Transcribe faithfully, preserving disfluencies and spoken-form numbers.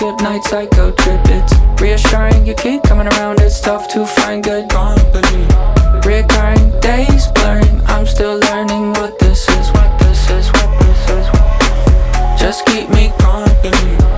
skip nights, I go trip. It's reassuring you keep coming around. It's tough to find good company. Recurring days blurring, I'm still learning what this is, what this is, what this is. Just keep me company.